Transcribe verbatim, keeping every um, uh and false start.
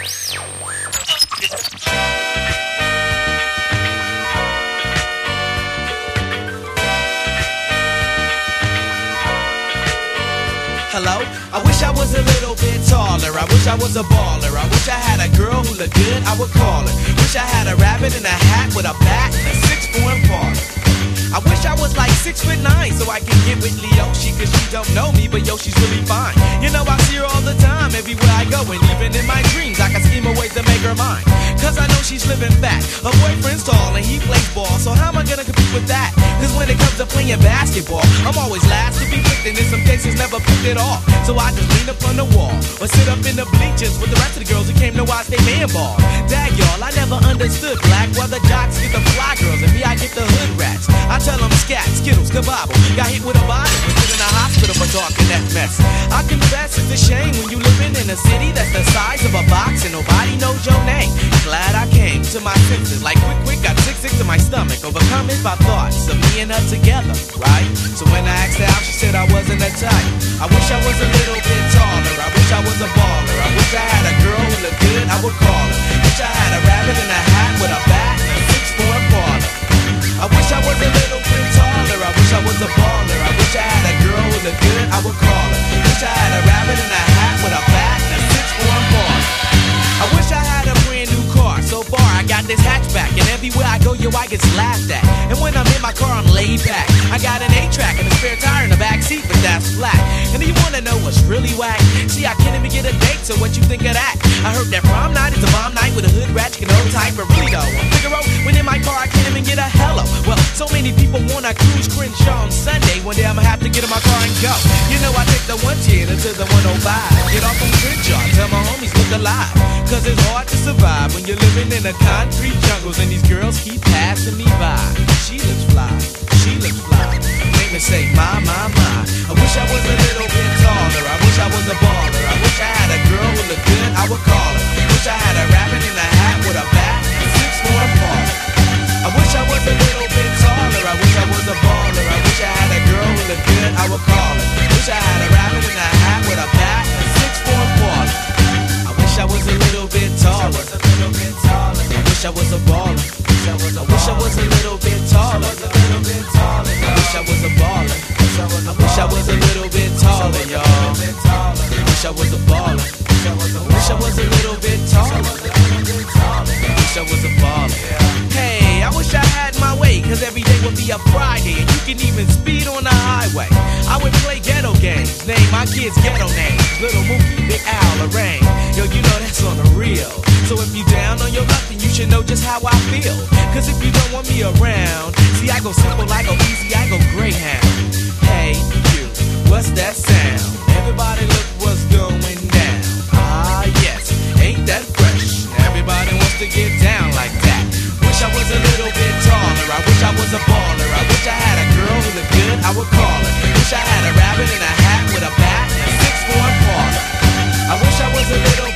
Hello? I wish I was a little bit taller. I wish I was a baller. I wish I had a girl who looked good, I would call her. Wish I had a rabbit in a hat with a bat and a six-foot parlor. I wish I was like six foot nine so I can get with Leoshi, cause she don't know me, but yo, she's really fine. You know I see her all the time, everywhere I go, and even in my dreams I can scheme a way to make her mine. Cause I know she's living fat, her boyfriend's tall and he plays ball, so how am I gonna compete with that? Cause when it comes to playing basketball, I'm always last to be picked, and in some cases never picked it off. So I just lean up on the wall, or sit up in the bleachers with the rest of the girls who came to watch they man ball. Dag y'all, I never understood black, why the jocks get the fly girls and me I get the hood rats. I tell them scat, skittles, kabobble, got hit with a bottle and put in a hospital for talking that mess. I confess it's a shame when you living in a city that's the size of a box and nobody knows your name. Glad I came to my senses, like quick quick got sick sick to my stomach, overcome it by thoughts of me and her together, right? So when I asked her out, she said I wasn't a type. I wish I was a little bit taller, I wish I was a baller, I wish I had a girl who looked good, I would call her. Wish I had a rabbit in a hat with a bat and a six-foot parlor. I wish I was a little bit taller, I wish I was a baller, I wish I had a girl who looked good, I would call her. Wish I had a rabbit in a hat with a bat and a six-foot parlor. I wish I had a brand new car, so far I got this hatchback, and everywhere I go, yo, I get laughed at. And when I'm in my car, I'm laid back. I got an eight-track and a spare tire in the back seat, but that's flat. And do you wanna know what's really whack? See, I can't even get a date, so what you think of that? I heard that prom night is a bomb night with a hood rat, you can hold tight, but really though, on Figaro, when in my car, I can't even get a hello. Well, so many people wanna cruise Crenshaw on Sunday, one day I'ma have to get in my car and go. You know, I take the one ten to the one oh five, get off on Crenshaw, tell my homies look alive. Cause it's hard to survive when you're living in the concrete jungles and these girls keep passing me by. She looks fly, she looks fly. Make me say, my, my, my. I wish I was a little bit taller, I wish I was a baller, I wish I had a girl who looked good, I would call her. Wish I had a rabbit in a hat with a bat and six-foot parlor. I wish I was a little bit taller, I wish I was a baller, I wish I had a girl who looked good, I would call her. Wish I had a rabbit in a hat with a bat and six-foot parlor. I wish I was a little bit taller, I wish I was a baller, I wish I was a little bit taller, I wish I was a baller, I wish I was a little bit taller, y'all. I wish I was a baller, I wish I was a little bit taller, I wish I was a baller. Hey, I wish I had my way, cause every day would be a Friday, and you can even speed on the highway. I would play ghetto games, name my kids ghetto names, Little Mookie, Big Al, Lorraine. Yo, you know that's on the real. So if you down on your luck, then you should know just how I feel. Cause if you don't want me around, see I go simple, I go easy, I go Greyhound. Hey, you, what's that sound? Everybody look what's going down. Ah, yes, ain't that fresh? Everybody wants to get down like that. Wish I was a little bit taller, I wish I was a baller, I wish I had a girl who looked good, I would call her. Wish I had a rabbit in a hat with a bat and a six-foot parlor. I wish I was a little